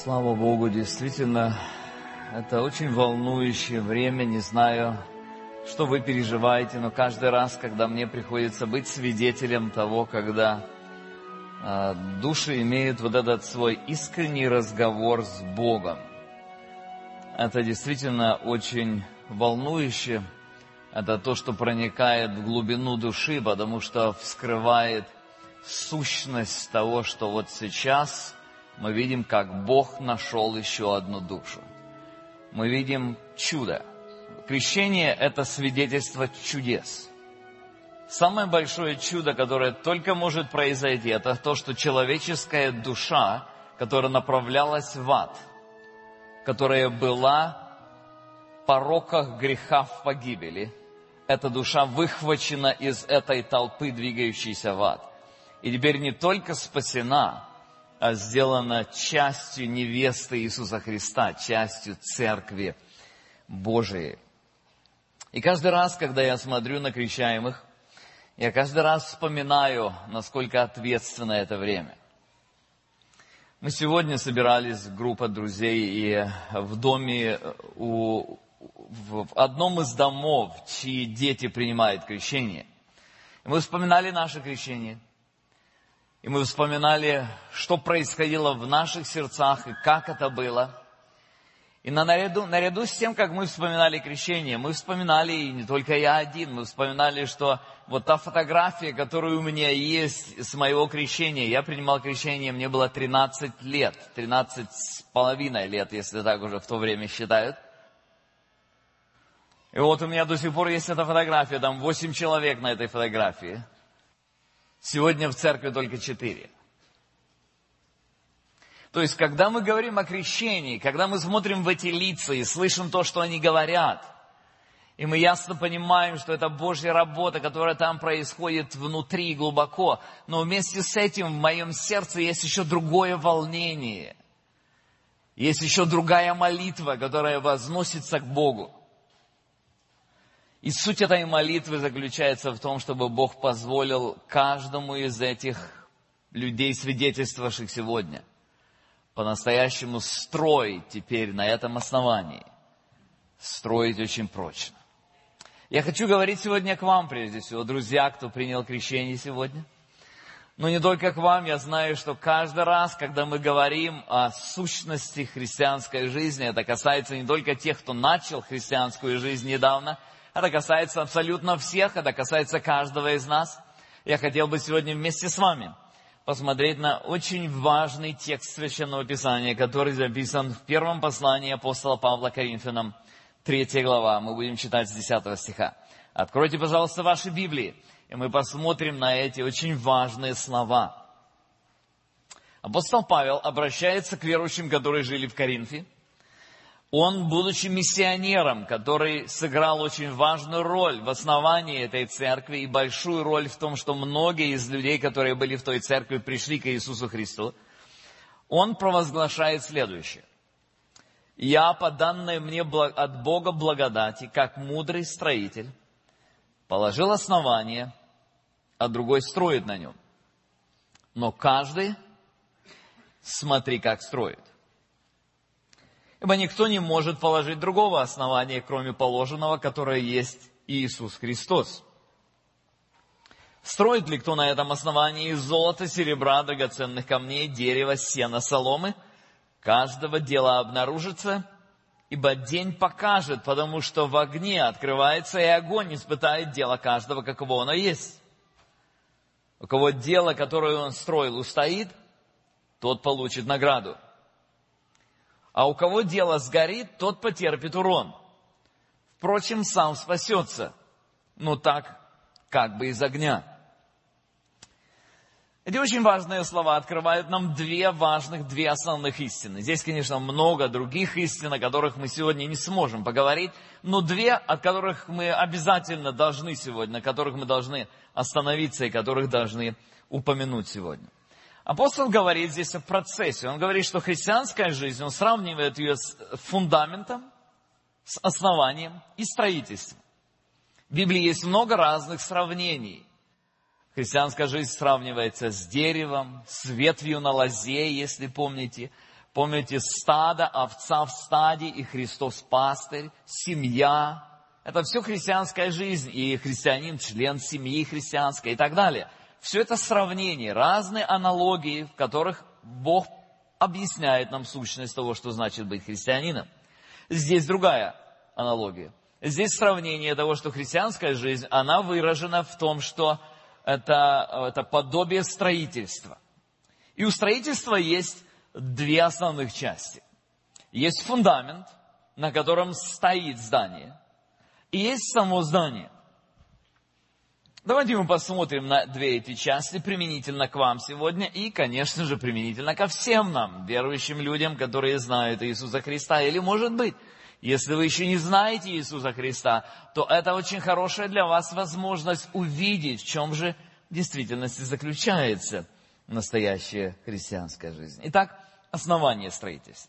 Слава Богу, действительно, это очень волнующее время. Не знаю, что вы переживаете, но каждый раз, когда мне приходится быть свидетелем того, когда души имеют вот этот свой искренний разговор с Богом, это действительно очень волнующе. Это то, что проникает в глубину души, потому что вскрывает сущность того, что вот сейчас мы видим, как Бог нашел еще одну душу. Мы видим чудо. Крещение – это свидетельство чудес. Самое большое чудо, которое только может произойти, это то, что человеческая душа, которая направлялась в ад, которая была в пороках греха в погибели, эта душа выхвачена из этой толпы, двигающейся в ад. И теперь не только спасена, а сделана частью невесты Иисуса Христа, частью Церкви Божией. И каждый раз, когда я смотрю на крещаемых, я каждый раз вспоминаю, насколько ответственно это время. Мы сегодня собирались, группа друзей, и в доме, в одном из домов, чьи дети принимают крещение. И мы вспоминали наше крещение. И мы вспоминали, что происходило в наших сердцах и как это было. И наряду с тем, как мы вспоминали крещение, мы вспоминали, и не только я один, мы вспоминали, что вот та фотография, которая у меня есть с моего крещения, я принимал крещение, мне было 13 лет, 13 с половиной лет, если так уже в то время считают. И вот у меня до сих пор есть эта фотография, там 8 человек на этой фотографии. Сегодня в церкви только 4. То есть, когда мы говорим о крещении, когда мы смотрим в эти лица и слышим то, что они говорят, и мы ясно понимаем, что это Божья работа, которая там происходит внутри глубоко, но вместе с этим в моем сердце есть еще другое волнение. Есть еще другая молитва, которая возносится к Богу. И суть этой молитвы заключается в том, чтобы Бог позволил каждому из этих людей, свидетельствовавших сегодня, по-настоящему строить теперь на этом основании, строить очень прочно. Я хочу говорить сегодня к вам, прежде всего, друзья, кто принял крещение сегодня. Но не только к вам, я знаю, что каждый раз, когда мы говорим о сущности христианской жизни, это касается не только тех, кто начал христианскую жизнь недавно, это касается абсолютно всех, это касается каждого из нас. Я хотел бы сегодня вместе с вами посмотреть на очень важный текст Священного Писания, который записан в первом послании апостола Павла Коринфянам, 3 глава. Мы будем читать с 10 стиха. Откройте, пожалуйста, ваши Библии, и мы посмотрим на эти очень важные слова. Апостол Павел обращается к верующим, которые жили в Коринфе. Он, будучи миссионером, который сыграл очень важную роль в основании этой церкви и большую роль в том, что многие из людей, которые были в той церкви, пришли к Иисусу Христу, он провозглашает следующее. «Я, по данной мне от Бога благодати, как мудрый строитель, положил основание, а другой строит на нем. Но каждый смотри, как строит. Ибо никто не может положить другого основания, кроме положенного, которое есть Иисус Христос. Строит ли кто на этом основании из золота, серебра, драгоценных камней, дерева, сена, соломы? Каждого дела обнаружится, ибо день покажет, потому что в огне открывается, и огонь испытает дело каждого, каково оно есть. У кого дело, которое он строил, устоит, тот получит награду. А у кого дело сгорит, тот потерпит урон. Впрочем, сам спасется, но так, как бы из огня». Эти очень важные слова открывают нам две основных истины. Здесь, конечно, много других истин, о которых мы сегодня не сможем поговорить, но две, от которых мы обязательно должны сегодня, на которых мы должны остановиться и которых должны упомянуть сегодня. Апостол говорит здесь о процессе. Он говорит, что христианская жизнь, он сравнивает ее с фундаментом, с основанием и строительством. В Библии есть много разных сравнений. Христианская жизнь сравнивается с деревом, с ветвью на лозе, если помните. Помните, стадо, овца в стаде, и Христос пастырь, семья. Это все христианская жизнь, и христианин член семьи христианской и так далее. Все это сравнение, разные аналогии, в которых Бог объясняет нам сущность того, что значит быть христианином. Здесь другая аналогия. Здесь сравнение того, что христианская жизнь, она выражена в том, что это подобие строительства. И у строительства есть две основных части. Есть фундамент, на котором стоит здание, и есть само здание. Давайте мы посмотрим на две эти части применительно к вам сегодня и, конечно же, применительно ко всем нам, верующим людям, которые знают Иисуса Христа. Или, может быть, если вы еще не знаете Иисуса Христа, то это очень хорошая для вас возможность увидеть, в чем же в действительности заключается настоящая христианская жизнь. Итак, основание строительства.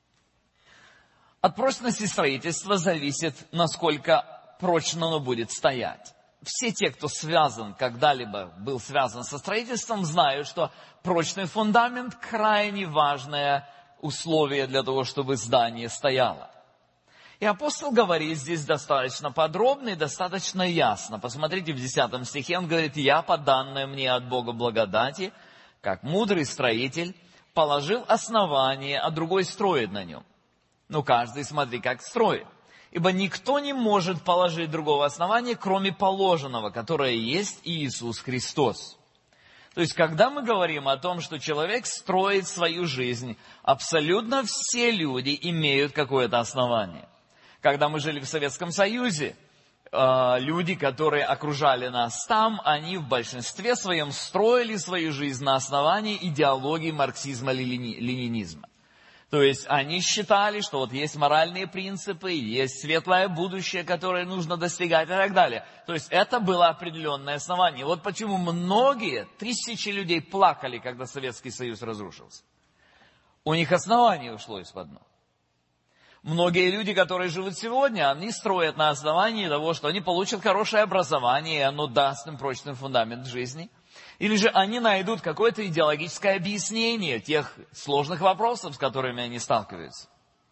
От прочности строительства зависит, насколько прочно оно будет стоять. Все те, кто связан, когда-либо был связан со строительством, знают, что прочный фундамент – крайне важное условие для того, чтобы здание стояло. И апостол говорит здесь достаточно подробно и достаточно ясно. Посмотрите, в 10 стихе он говорит: «Я, по данной мне от Бога благодати, как мудрый строитель, положил основание, а другой строит на нем». Ну, каждый смотри, как строит. Ибо никто не может положить другого основания, кроме положенного, которое есть Иисус Христос. То есть, когда мы говорим о том, что человек строит свою жизнь, абсолютно все люди имеют какое-то основание. Когда мы жили в Советском Союзе, люди, которые окружали нас там, они в большинстве своем строили свою жизнь на основании идеологии марксизма-ленинизма. То есть они считали, что вот есть моральные принципы, есть светлое будущее, которое нужно достигать и так далее. То есть это было определенное основание. Вот почему многие, тысячи людей плакали, когда Советский Союз разрушился. У них основание ушло из-под ног. Многие люди, которые живут сегодня, они строят на основании того, что они получат хорошее образование, и оно даст им прочный фундамент жизни. Или же они найдут какое-то идеологическое объяснение тех сложных вопросов, с которыми они сталкиваются.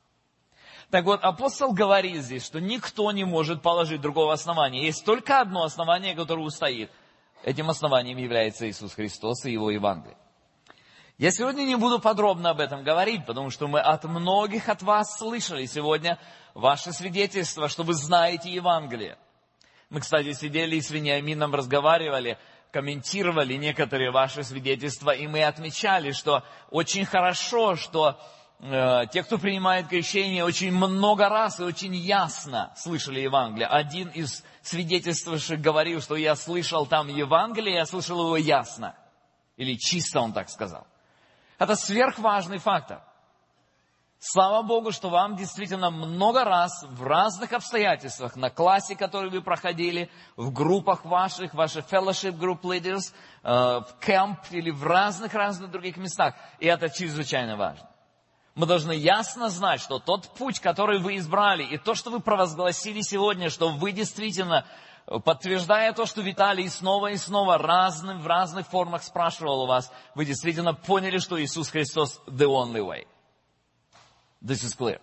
Так вот, апостол говорит здесь, что никто не может положить другого основания. Есть только одно основание, которое устоит. Этим основанием является Иисус Христос и Его Евангелие. Я сегодня не буду подробно об этом говорить, потому что мы от многих от вас слышали сегодня ваше свидетельство, что вы знаете Евангелие. Мы, кстати, сидели и с Вениамином разговаривали, комментировали некоторые ваши свидетельства, и мы отмечали, что очень хорошо, что те, кто принимает крещение, очень много раз и очень ясно слышали Евангелие. Один из свидетельствующих говорил, что я слышал там Евангелие, я слышал его ясно. Или чисто, он так сказал. Это сверхважный фактор. Слава Богу, что вам действительно много раз в разных обстоятельствах, на классе, который вы проходили, в группах ваших fellowship group leaders, в кемп или в разных других местах. И это чрезвычайно важно. Мы должны ясно знать, что тот путь, который вы избрали, и то, что вы провозгласили сегодня, что вы действительно, подтверждая то, что Виталий снова и снова в разных формах спрашивал у вас, вы действительно поняли, что Иисус Христос the only way. This is clear.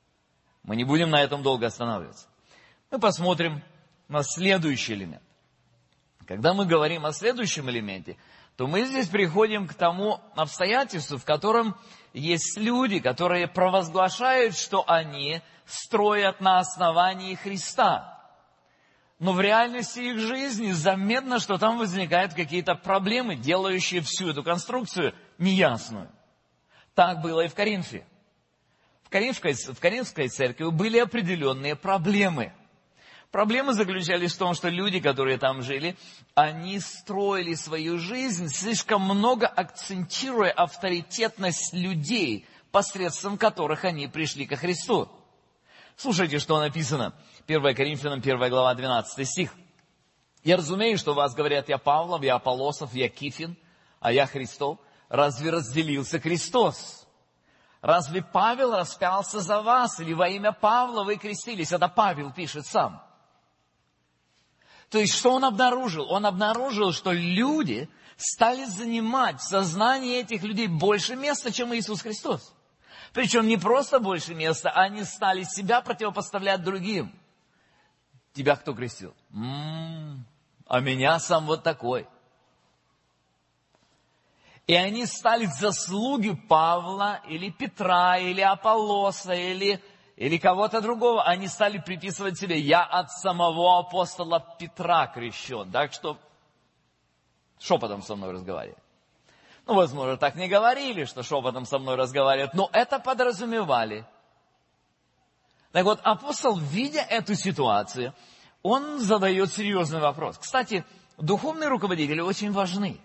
Мы не будем на этом долго останавливаться. Мы посмотрим на следующий элемент. Когда мы говорим о следующем элементе, то мы здесь приходим к тому обстоятельству, в котором есть люди, которые провозглашают, что они строят на основании Христа. Но в реальности их жизни заметно, что там возникают какие-то проблемы, делающие всю эту конструкцию неясную. Так было и в Коринфе. В Коринфской церкви были определенные проблемы. Проблемы заключались в том, что люди, которые там жили, они строили свою жизнь, слишком много акцентируя авторитетность людей, посредством которых они пришли ко Христу. Слушайте, что написано. 1 Коринфянам, 1 глава, 12 стих. «Я разумею, что вас говорят, я Павлов, я Аполлосов, я Кифин, а я Христов. Разве разделился Христос? Разве Павел распялся за вас, или во имя Павла вы крестились?» Это Павел пишет сам. То есть, что он обнаружил? Он обнаружил, что люди стали занимать в сознании этих людей больше места, чем Иисус Христос. Причем не просто больше места, они стали себя противопоставлять другим. Тебя кто крестил? А меня сам вот такой. И они стали заслуги Павла, или Петра, или Аполлоса, или кого-то другого, они стали приписывать себе: я от самого апостола Петра крещен. Так что шепотом со мной разговаривали. Ну, возможно, так не говорили, что шепотом со мной разговаривают, но это подразумевали. Так вот, апостол, видя эту ситуацию, он задает серьезный вопрос. Кстати, духовные руководители очень важны.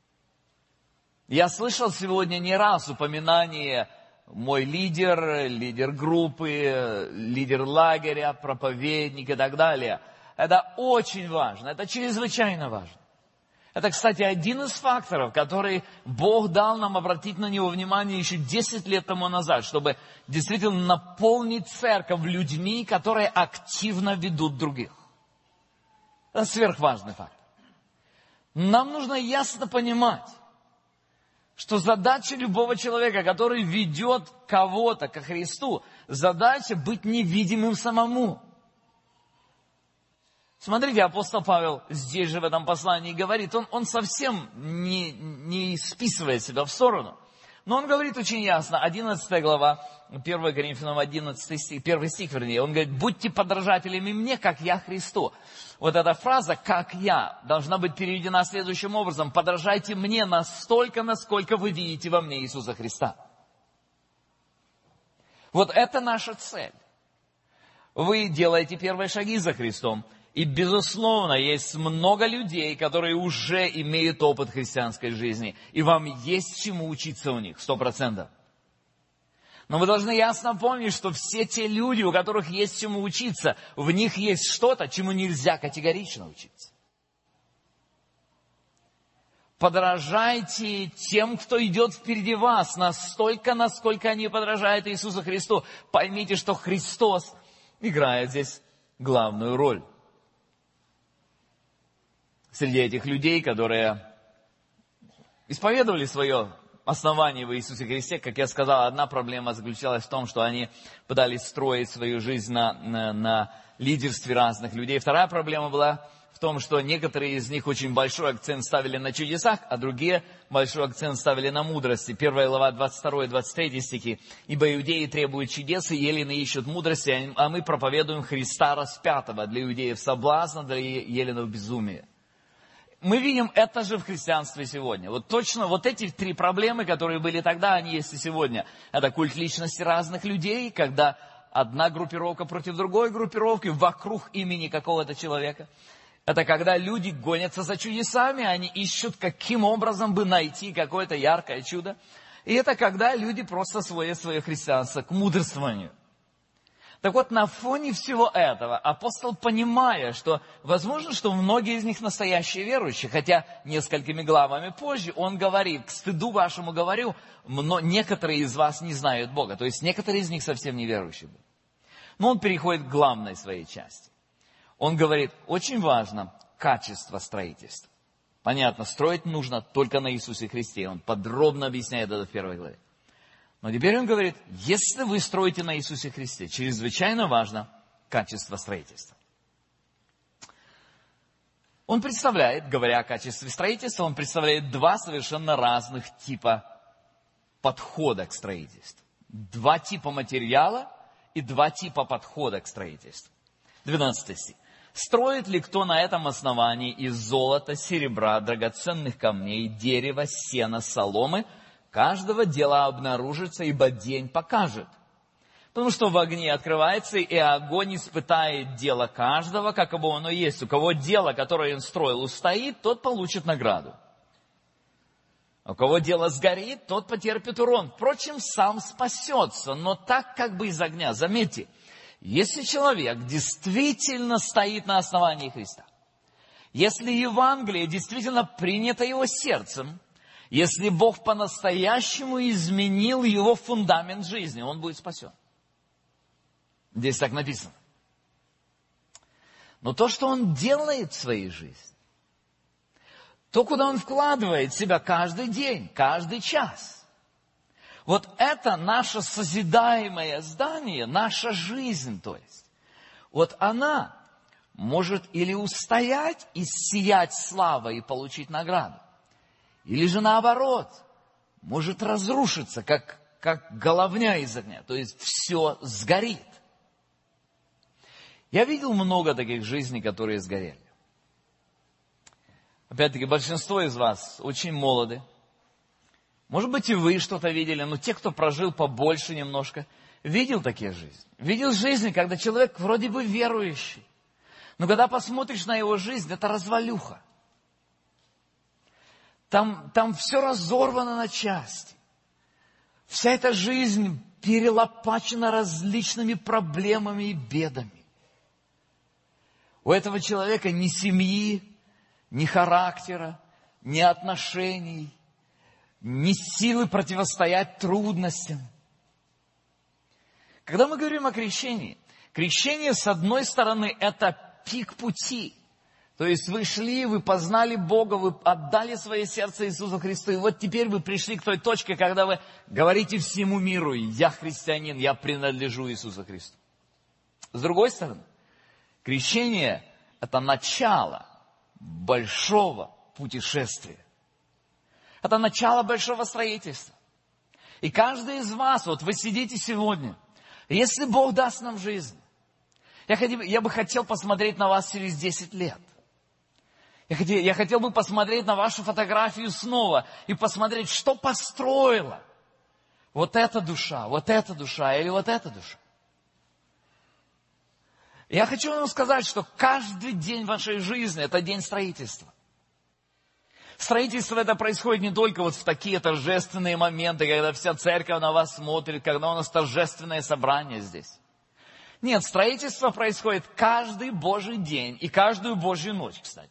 Я слышал сегодня не раз упоминание: мой лидер группы, лидер лагеря, проповедник и так далее. Это очень важно, это чрезвычайно важно. Это, кстати, один из факторов, который Бог дал нам обратить на него внимание еще 10 лет тому назад, чтобы действительно наполнить церковь людьми, которые активно ведут других. Это сверхважный фактор. Нам нужно ясно понимать, что задача любого человека, который ведет кого-то ко Христу, задача быть невидимым самому. Смотрите, апостол Павел здесь же в этом послании говорит, он совсем не списывает себя в сторону. Но он говорит очень ясно, 11 глава, 1 Коринфянам 11 стих, 1 стих, вернее, он говорит: будьте подражателями мне, как я Христу. Вот эта фраза «как я» должна быть переведена следующим образом: подражайте мне настолько, насколько вы видите во мне Иисуса Христа. Вот это наша цель. Вы делаете первые шаги за Христом. И, безусловно, есть много людей, которые уже имеют опыт христианской жизни. И вам есть чему учиться у них, 100%. Но вы должны ясно помнить, что все те люди, у которых есть чему учиться, в них есть что-то, чему нельзя категорично учиться. Подражайте тем, кто идет впереди вас, настолько, насколько они подражают Иисусу Христу. Поймите, что Христос играет здесь главную роль. Среди этих людей, которые исповедовали свое основание в Иисусе Христе, как я сказал, одна проблема заключалась в том, что они пытались строить свою жизнь на лидерстве разных людей. Вторая проблема была в том, что некоторые из них очень большой акцент ставили на чудесах, а другие большой акцент ставили на мудрости. 1 глава 22 и 23 стихи. «Ибо иудеи требуют чудес, и елены ищут мудрости, а мы проповедуем Христа распятого, для иудеев соблазна, для еленов безумие». Мы видим это же в христианстве сегодня. Вот точно вот эти три проблемы, которые были тогда, они есть и сегодня. Это культ личности разных людей, когда одна группировка против другой группировки вокруг имени какого-то человека. Это когда люди гонятся за чудесами, они ищут, каким образом бы найти какое-то яркое чудо. И это когда люди просто сводят свое христианство к мудрствованию. Так вот, на фоне всего этого апостол, понимая, что возможно, что многие из них настоящие верующие, хотя несколькими главами позже он говорит: к стыду вашему говорю, некоторые из вас не знают Бога. То есть некоторые из них совсем не верующие. Но он переходит к главной своей части. Он говорит: очень важно качество строительства. Понятно, строить нужно только на Иисусе Христе. Он подробно объясняет это в 1 главе. Но теперь он говорит, если вы строите на Иисусе Христе, чрезвычайно важно качество строительства. Он представляет, говоря о качестве строительства, он представляет два совершенно разных типа подхода к строительству. Два типа материала и два типа подхода к строительству. 12 стих. «Строит ли кто на этом основании из золота, серебра, драгоценных камней, дерева, сена, соломы? Каждого дела обнаружится, ибо день покажет. Потому что в огне открывается, и огонь испытает дело каждого, каково оно есть. У кого дело, которое он строил, устоит, тот получит награду. У кого дело сгорит, тот потерпит урон. Впрочем, сам спасется, но так как бы из огня». Заметьте, если человек действительно стоит на основании Христа, если Евангелие действительно принято его сердцем, если Бог по-настоящему изменил его фундамент жизни, он будет спасен. Здесь так написано. Но то, что он делает в своей жизни, то, куда он вкладывает себя каждый день, каждый час, Вот это наше созидаемое здание, наша жизнь, то есть. Вот она может или устоять и сиять славой и получить награду, или же наоборот, может разрушиться, как головня из огня, то есть все сгорит. Я видел много таких жизней, которые сгорели. Опять-таки, большинство из вас очень молоды. Может быть, и вы что-то видели, но те, кто прожил побольше немножко, видел такие жизни. Видел жизни, когда человек вроде бы верующий, но когда посмотришь на его жизнь, это развалюха. Там все разорвано на части. Вся эта жизнь перелопачена различными проблемами и бедами. У этого человека ни семьи, ни характера, ни отношений, ни силы противостоять трудностям. Когда мы говорим о крещении, крещение, с одной стороны, это пик пути. То есть вы шли, вы познали Бога, вы отдали свое сердце Иисусу Христу, и вот теперь вы пришли к той точке, когда вы говорите всему миру: я христианин, я принадлежу Иисусу Христу. С другой стороны, крещение – это начало большого путешествия. Это начало большого строительства. И каждый из вас, вот вы сидите сегодня, если Бог даст нам жизнь, я бы хотел посмотреть на вас через 10 лет. Я хотел бы посмотреть на вашу фотографию снова и посмотреть, что построила вот эта душа или вот эта душа. Я хочу вам сказать, что каждый день вашей жизни – это день строительства. Строительство это происходит не только вот в такие торжественные моменты, когда вся церковь на вас смотрит, когда у нас торжественное собрание здесь. Нет, строительство происходит каждый Божий день и каждую Божью ночь, кстати.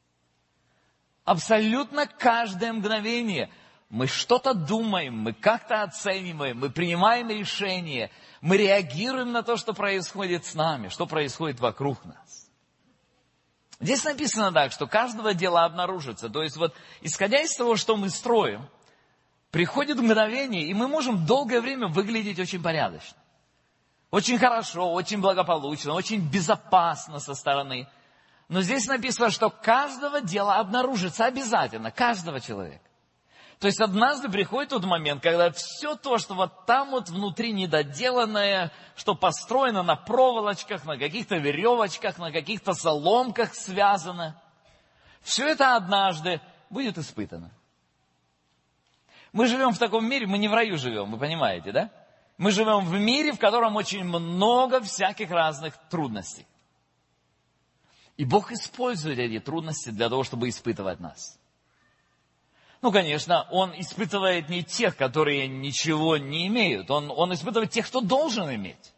Абсолютно каждое мгновение мы что-то думаем, мы как-то оцениваем, мы принимаем решения, мы реагируем на то, что происходит с нами, что происходит вокруг нас. Здесь написано так, что каждого дела обнаружится. То есть вот, исходя из того, что мы строим, приходит мгновение, и мы можем долгое время выглядеть очень порядочно. Очень хорошо, очень благополучно, очень безопасно со стороны. Но здесь написано, что каждого дела обнаружится обязательно, каждого человека. То есть однажды приходит тот момент, когда все то, что вот там вот внутри недоделанное, что построено на проволочках, на каких-то веревочках, на каких-то соломках связано, все это однажды будет испытано. Мы живем в таком мире, мы не в раю живем, вы понимаете, да? Мы живем в мире, в котором очень много всяких разных трудностей. И Бог использует эти трудности для того, чтобы испытывать нас. Ну, конечно, Он испытывает не тех, которые ничего не имеют. Он испытывает тех, кто должен иметь.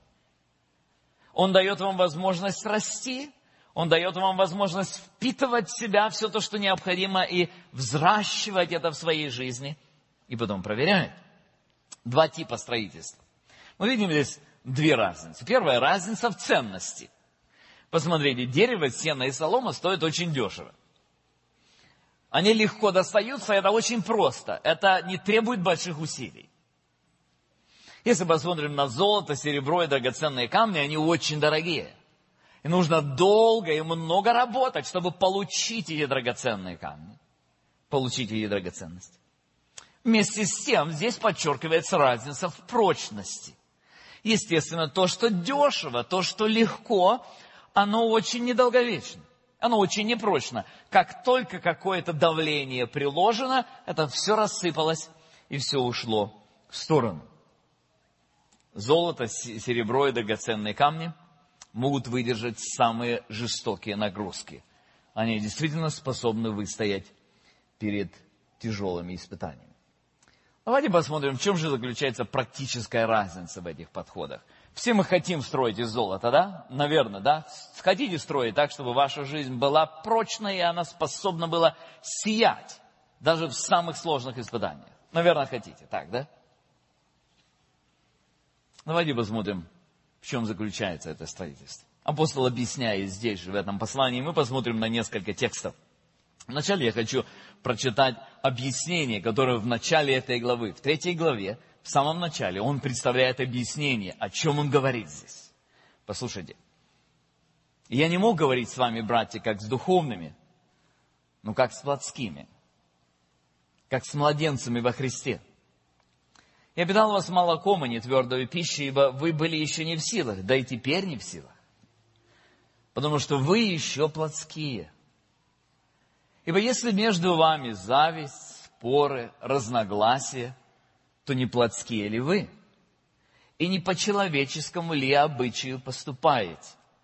Он дает вам возможность расти. Он дает вам возможность впитывать в себя все то, что необходимо, и взращивать это в своей жизни. И потом проверяет. Два типа строительства. Мы видим здесь две разницы. Первая разница в ценности. Посмотрите, дерево, сено и солома стоят очень дешево. Они легко достаются, это очень просто. Это не требует больших усилий. Если посмотрим на золото, серебро и драгоценные камни, они очень дорогие. И нужно долго и много работать, чтобы получить эти драгоценные камни. Получить эти драгоценности. Вместе с тем, здесь подчеркивается разница в прочности. Естественно, то, что дешево, то, что легко, оно очень недолговечно. Оно очень непрочно. Как только какое-то давление приложено, это все рассыпалось и все ушло в сторону. Золото, серебро и драгоценные камни могут выдержать самые жестокие нагрузки. Они действительно способны выстоять перед тяжелыми испытаниями. Давайте посмотрим, в чем же заключается практическая разница в этих подходах. Все мы хотим строить из золота, да? Наверное, да? Хотите строить так, чтобы ваша жизнь была прочной, и она способна была сиять, даже в самых сложных испытаниях. Наверное, хотите, так, да? Давайте посмотрим, в чем заключается это строительство. Апостол объясняет здесь же, в этом послании, мы посмотрим на несколько текстов. Вначале я хочу прочитать объяснение, которое в начале этой главы. В 3 главе в самом начале он представляет объяснение, о чем он говорит здесь. Послушайте, я не мог говорить с вами, братья, как с духовными, но как с плотскими, как с младенцами во Христе. Я питал вас молоком, а не твердой пищей, ибо вы были еще не в силах, да и теперь не в силах. Потому что вы еще плотские. Ибо если между вами зависть, споры, разногласия, то не плотские ли вы? И не по человеческому ли обычаю поступаете?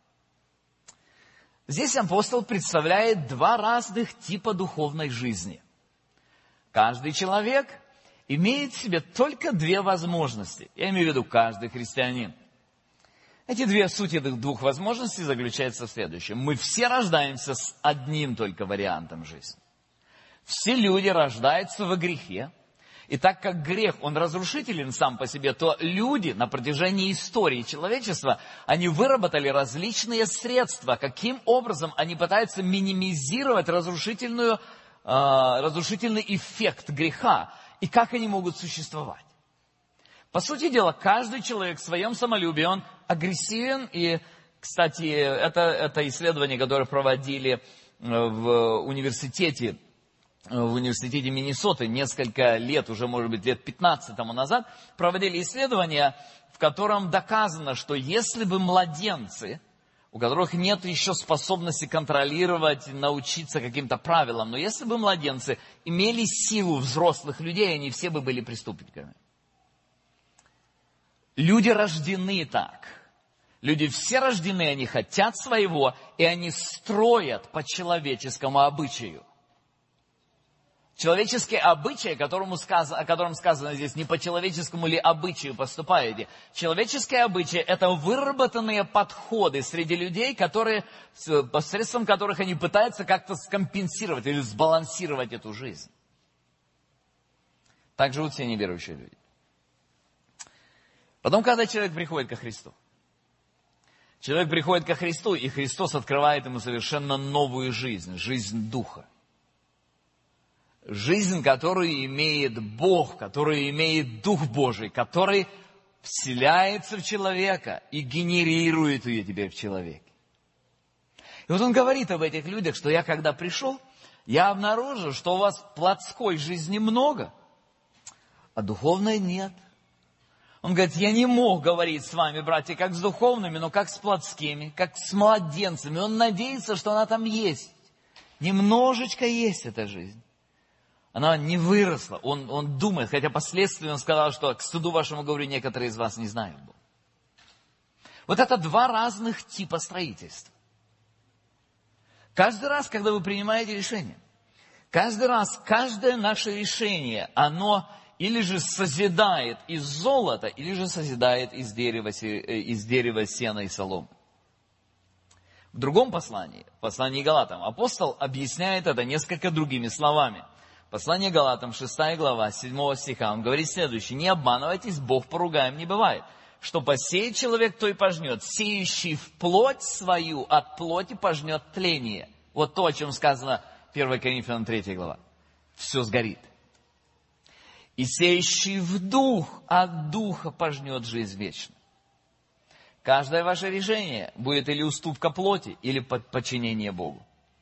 Здесь апостол представляет два разных типа духовной жизни. Каждый человек имеет в себе только две возможности. Я имею в виду каждый христианин. Эти сути двух возможностей заключаются в следующем. Мы все рождаемся с одним только вариантом жизни. Все люди рождаются во грехе. И так как грех, он разрушителен сам по себе, то люди на протяжении истории человечества, они выработали различные средства, каким образом они пытаются минимизировать разрушительный эффект греха. И как они могут существовать. По сути дела, каждый человек в своем самолюбии, он агрессивен. И, кстати, это исследование, которое проводили в университете Миннесоты несколько лет, уже, может быть, лет 15 тому назад, проводили исследование, в котором доказано, что если бы младенцы, у которых нет еще способности контролировать, научиться каким-то правилам, но если бы младенцы имели силу взрослых людей, они все бы были преступниками. Люди рождены так. Люди все рождены, они хотят своего, и они строят по человеческому обычаю. Человеческие обычаи, о котором сказано здесь, не по человеческому ли обычаю поступаете. Человеческие обычаи – это выработанные подходы среди людей, посредством которых они пытаются как-то скомпенсировать или сбалансировать эту жизнь. Так живут все неверующие люди. Потом, когда человек приходит ко Христу, и Христос открывает ему совершенно новую жизнь, жизнь Духа. Жизнь, которую имеет Бог, которую имеет Дух Божий, который вселяется в человека и генерирует ее теперь в человеке. И вот он говорит об этих людях, что я когда пришел, я обнаружил, что у вас плотской жизни много, а духовной нет. Он говорит, я не мог говорить с вами, братья, как с духовными, но как с плотскими, как с младенцами. Он надеется, что она там есть. Немножечко есть эта жизнь. Она не выросла. Он думает, хотя последствия он сказал, что к стыду вашему говорю, некоторые из вас не знают Бога. Вот это два разных типа строительства. Каждый раз, когда вы принимаете решение, каждое наше решение, оно или же созидает из золота, или же созидает из дерева, сена и соломы. В другом послании Галатам, апостол объясняет это несколько другими словами. Послание Галатам, 6 глава, 7 стиха, он говорит следующее. «Не обманывайтесь, Бог поругаем не бывает. Что посеет человек, то и пожнет. Сеющий в плоть свою, от плоти пожнет тление». Вот то, о чем сказано 1 Коринфянам 3 глава. Все сгорит. «И сеющий в дух, от духа пожнет жизнь вечную». Каждое ваше решение будет или уступка плоти, или подчинение Богу.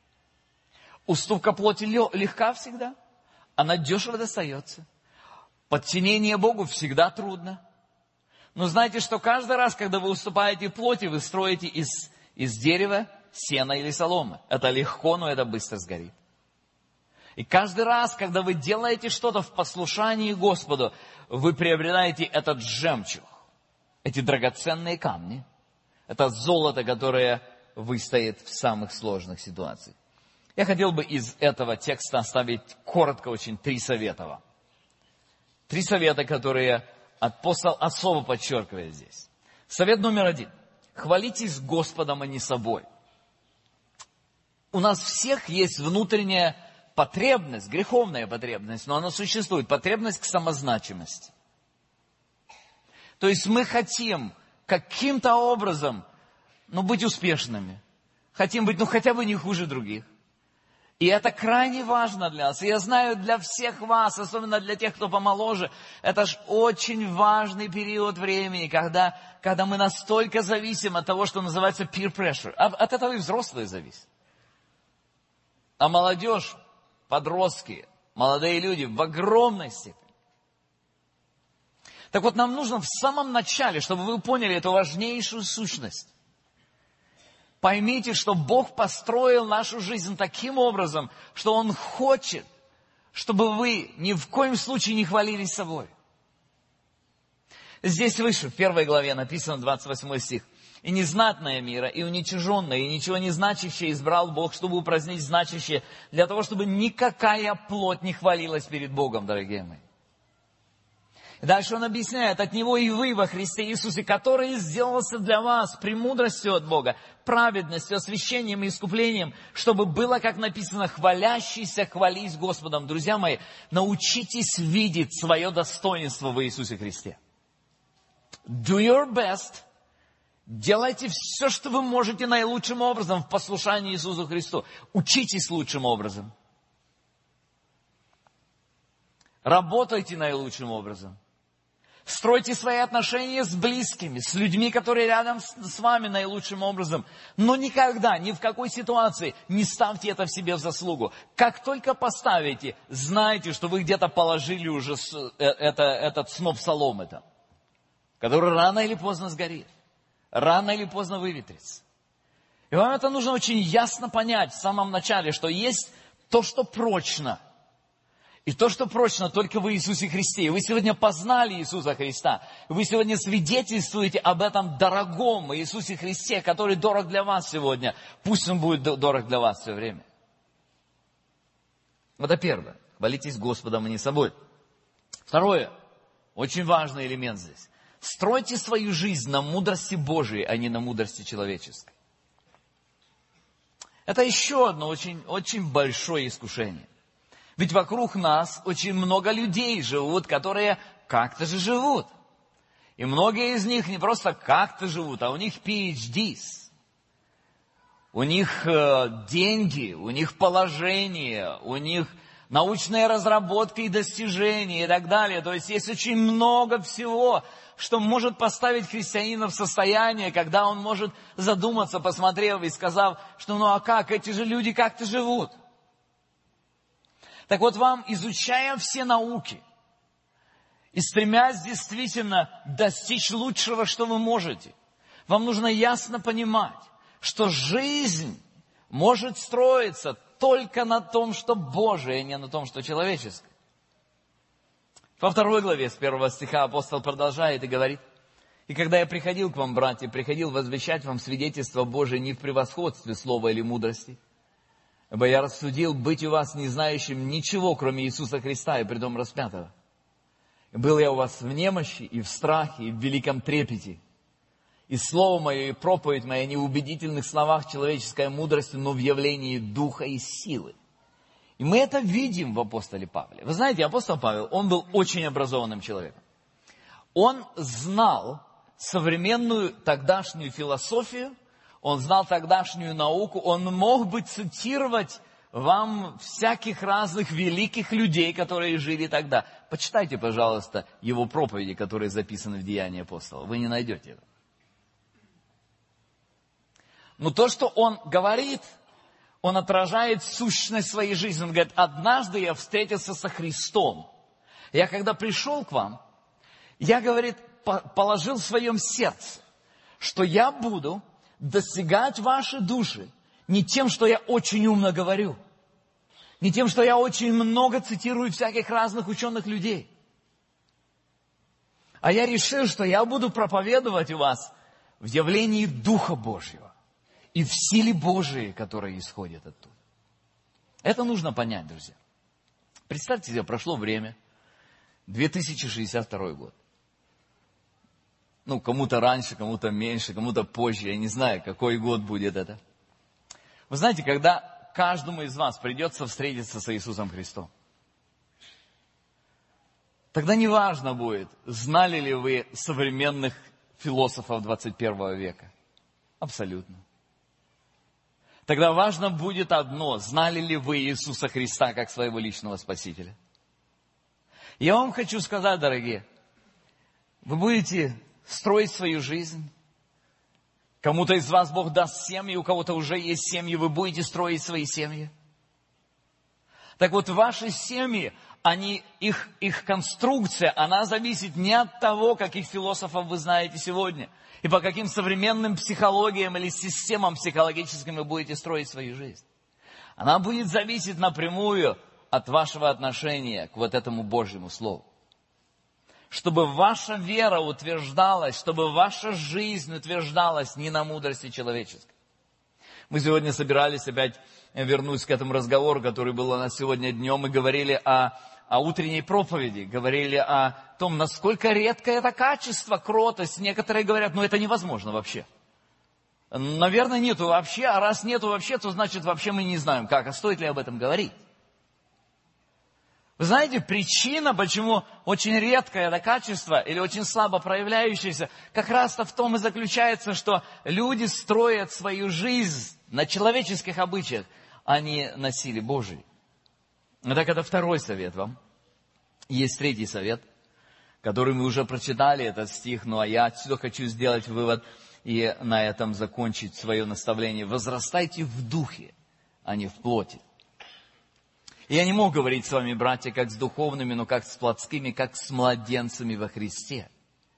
Уступка плоти легка всегда. Она дешево достается. Подчинение Богу всегда трудно. Но знаете, что каждый раз, когда вы уступаете плоти, вы строите из дерева, сена или соломы. Это легко, но это быстро сгорит. И каждый раз, когда вы делаете что-то в послушании Господу, вы приобретаете этот жемчуг, эти драгоценные камни, это золото, которое выстоит в самых сложных ситуациях. Я хотел бы из этого текста оставить коротко очень 3 совета вам. 3 совета, которые апостол особо подчеркивает здесь. Совет номер 1. Хвалитесь Господом, а не собой. У нас всех есть внутренняя потребность, греховная потребность, но она существует, потребность к самозначимости. То есть мы хотим каким-то образом быть успешными. Хотим быть, хотя бы не хуже других. И это крайне важно для нас. И я знаю, для всех вас, особенно для тех, кто помоложе, это же очень важный период времени, когда мы настолько зависим от того, что называется peer pressure. От этого и взрослые зависят. А молодежь, подростки, молодые люди в огромной степени. Так вот, нам нужно в самом начале, чтобы вы поняли эту важнейшую сущность. Поймите, что Бог построил нашу жизнь таким образом, что Он хочет, чтобы вы ни в коем случае не хвалились собой. Здесь выше, в 1 главе написано, 28 стих. «И незнатное мира, и уничиженное, и ничего не значащее избрал Бог, чтобы упразднить значащее, для того, чтобы никакая плоть не хвалилась перед Богом, дорогие мои». Дальше он объясняет, от Него и вы во Христе Иисусе, который сделался для вас премудростью от Бога, праведностью, освящением и искуплением, чтобы было, как написано, хвалящийся, хвались Господом. Друзья мои, научитесь видеть свое достоинство в Иисусе Христе. Do your best. Делайте все, что вы можете наилучшим образом в послушании Иисусу Христу. Учитесь лучшим образом. Работайте наилучшим образом. Стройте свои отношения с близкими, с людьми, которые рядом с вами наилучшим образом. Но никогда, ни в какой ситуации не ставьте это в себе в заслугу. Как только поставите, знайте, что вы где-то положили уже этот сноп соломы там, который рано или поздно сгорит, рано или поздно выветрится. И вам это нужно очень ясно понять в самом начале, что есть то, что прочно. И то, что прочно только в Иисусе Христе. И вы сегодня познали Иисуса Христа. Вы сегодня свидетельствуете об этом дорогом Иисусе Христе, который дорог для вас сегодня. Пусть Он будет дорог для вас все время. Это первое. Хвалитесь Господом, а не собой. Второе. Очень важный элемент здесь. Стройте свою жизнь на мудрости Божией, а не на мудрости человеческой. Это еще одно очень большое искушение. Ведь вокруг нас очень много людей живут, которые как-то же живут. И многие из них не просто как-то живут, а у них PhDs. У них деньги, у них положение, у них научные разработки и достижения и так далее. То есть есть очень много всего, что может поставить христианина в состояние, когда он может задуматься, посмотрев и сказав, что ну а как, эти же люди как-то живут. Так вот вам, изучая все науки и стремясь действительно достичь лучшего, что вы можете, вам нужно ясно понимать, что жизнь может строиться только на том, что Божие, а не на том, что человеческое. Во 2 главе с 1 стиха апостол продолжает и говорит: «И когда я приходил к вам, братья, приходил возвещать вам свидетельство Божие не в превосходстве слова или мудрости, ибо я рассудил быть у вас не знающим ничего, кроме Иисуса Христа и притом распятого. И был я у вас в немощи и в страхе, и в великом трепете. И слово мое, и проповедь моя не в убедительных словах человеческой мудрости, но в явлении духа и силы». И мы это видим в апостоле Павле. Вы знаете, апостол Павел, он был очень образованным человеком. Он знал современную тогдашнюю философию, он знал тогдашнюю науку, он мог бы цитировать вам всяких разных великих людей, которые жили тогда. Почитайте, пожалуйста, его проповеди, которые записаны в Деянии апостола. Вы не найдете это. Но то, что он говорит, он отражает сущность своей жизни. Он говорит: однажды я встретился со Христом. Я когда пришел к вам, я, говорит, положил в своем сердце, что я буду достигать ваши души не тем, что я очень умно говорю, не тем, что я очень много цитирую всяких разных ученых людей, а я решил, что я буду проповедовать у вас в явлении Духа Божьего и в силе Божией, которая исходит оттуда. Это нужно понять, друзья. Представьте себе, прошло время, 2062 год. Ну, кому-то раньше, кому-то меньше, кому-то позже, я не знаю, какой год будет это. Вы знаете, когда каждому из вас придется встретиться с Иисусом Христом, тогда не важно будет, знали ли вы современных философов 21 века. Абсолютно. Тогда важно будет одно: знали ли вы Иисуса Христа как своего личного Спасителя? Я вам хочу сказать, дорогие, вы будете строить свою жизнь. Кому-то из вас Бог даст семьи, у кого-то уже есть семьи, вы будете строить свои семьи. Так вот, ваши семьи, их конструкция, она зависит не от того, каких философов вы знаете сегодня, и по каким современным психологиям или системам психологическим вы будете строить свою жизнь. Она будет зависеть напрямую от вашего отношения к вот этому Божьему Слову. Чтобы ваша вера утверждалась, чтобы ваша жизнь утверждалась не на мудрости человеческой. Мы сегодня собирались опять вернуться к этому разговору, который был у нас сегодня днем, и говорили о утренней проповеди, говорили о том, насколько редкое это качество, кротость. Некоторые говорят, это невозможно вообще. Наверное, нету вообще, а раз нету вообще, то значит вообще мы не знаем как, а стоит ли об этом говорить. Вы знаете, причина, почему очень редкое это качество или очень слабо проявляющееся, как раз-то в том и заключается, что люди строят свою жизнь на человеческих обычаях, а не на силе Божией. Так это второй совет вам. Есть третий совет, который мы уже прочитали, этот стих, а я отсюда хочу сделать вывод и на этом закончить свое наставление. Возрастайте в духе, а не в плоти. И я не мог говорить с вами, братья, как с духовными, но как с плотскими, как с младенцами во Христе.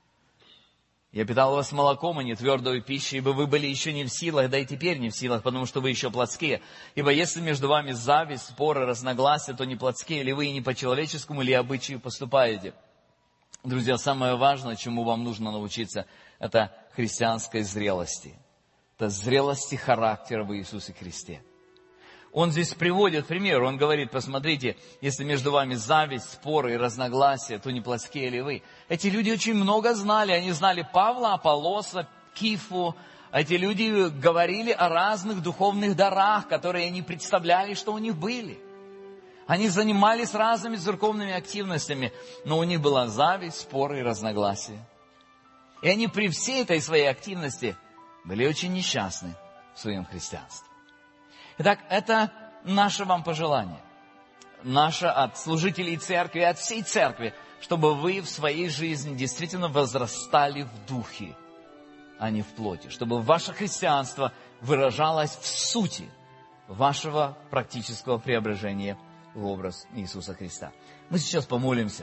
Я питал вас молоком, а не твердой пищей, ибо вы были еще не в силах, да и теперь не в силах, потому что вы еще плотские. Ибо если между вами зависть, споры, разногласия, то не плотские ли вы и не по человеческому ли обычаю поступаете? Друзья, самое важное, чему вам нужно научиться, это христианской зрелости. Это зрелости характера в Иисусе Христе. Он здесь приводит пример, он говорит, посмотрите, если между вами зависть, споры и разногласия, то не плотские ли вы? Эти люди очень много знали, они знали Павла, Аполлоса, Кифу. Эти люди говорили о разных духовных дарах, которые они представляли, что у них были. Они занимались разными церковными активностями, но у них была зависть, споры и разногласия. И они при всей этой своей активности были очень несчастны в своем христианстве. Итак, это наше вам пожелание. Наше от служителей церкви, от всей церкви, чтобы вы в своей жизни действительно возрастали в духе, а не в плоти. Чтобы ваше христианство выражалось в сути вашего практического преображения в образ Иисуса Христа. Мы сейчас помолимся.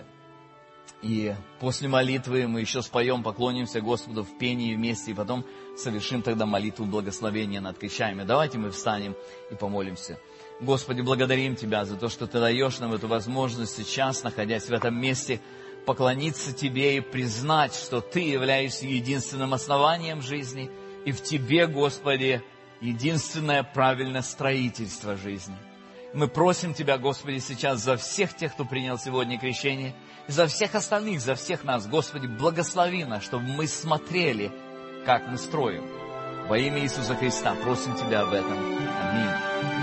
И после молитвы мы еще споем, поклонимся Господу в пении вместе, и потом совершим тогда молитву благословения над крещами. Давайте мы встанем и помолимся. Господи, благодарим Тебя за то, что Ты даешь нам эту возможность сейчас, находясь в этом месте, поклониться Тебе и признать, что Ты являешься единственным основанием жизни, и в Тебе, Господи, единственное правильное строительство жизни. Мы просим Тебя, Господи, сейчас за всех тех, кто принял сегодня крещение, и за всех остальных, за всех нас, Господи, благослови нас, чтобы мы смотрели, как мы строим. Во имя Иисуса Христа просим Тебя об этом. Аминь.